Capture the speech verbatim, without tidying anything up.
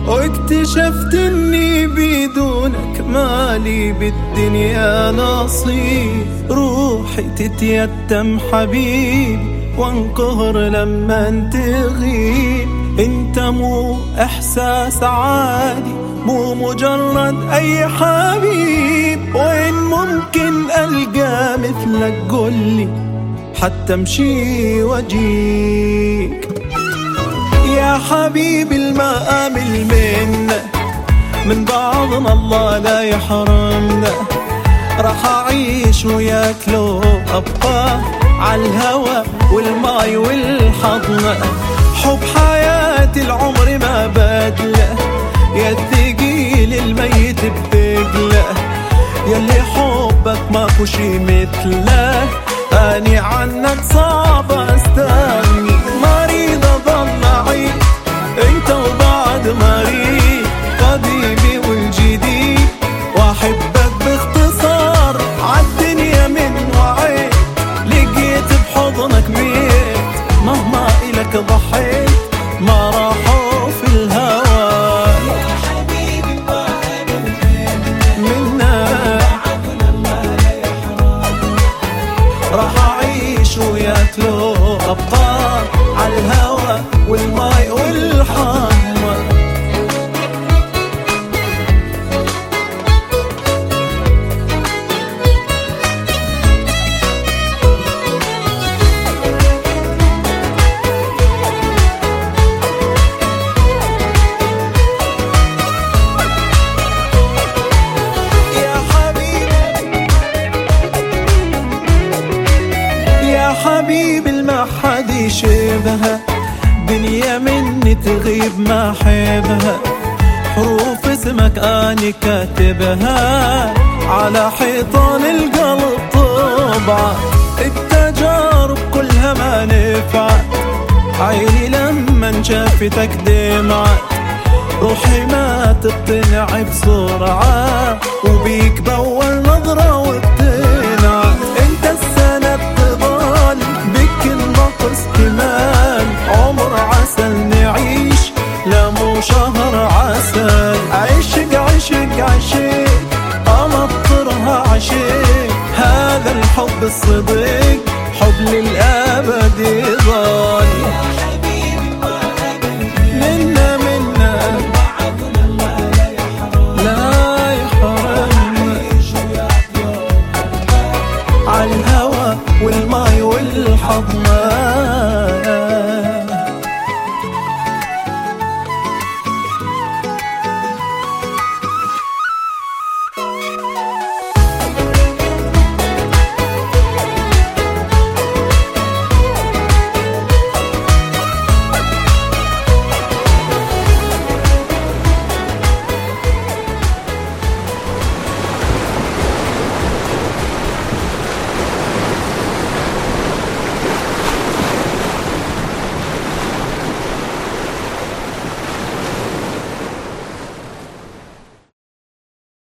واكتشفت اني بدونك مالي بالدنيا نصيب. روحي تتيتم حبيبي وانقهر لما تغيب. انت مو احساس عادي، مو مجرد اي حبيب. وين ممكن القى مثلك قولي حتى امشي واجيك. يا حبيبي المآمل منا من بعضنا الله لا يحرمنا. راح اعيش وياك لو ابقى عالهوى والماي والحضنة. حب حياتي العمر ما بدله، يا الثقيل الميت بثقله. يلي حبك ماكو شي مثله، اني عنك صعب استغني. مريض اظل اعيد انت وبعد مريض، قديمي والجديد. واحبك باختصار عالدنيا من وعيت. لقيت بحضنك ميت، مهما الك ضحيت ما راحوا في الهوى. يا حبيبي ما منا راح اعيش وياك لو ابقى عالهوى والماي والحمى. حبيبي ما حد يشبهها، دنيا مني تغيب ما حبها. حروف اسمك اني كاتبها على حيطان القلب طبعا. التجارب كلها ما نفعت، عيني لما شافتك دمعت. روحي ما تقتنع بسرعة، وبيك بأول نظرة واقتنعت. انت السند تضل بك النقص كمان. عمر عسل نعيش لا مو شهر عسل. عشق عشق عشق أمطرها عشق. هذا الحب الصديق حب للأبد يظل. منا منا لا يحرمنا عالهوى والماي والحضنة.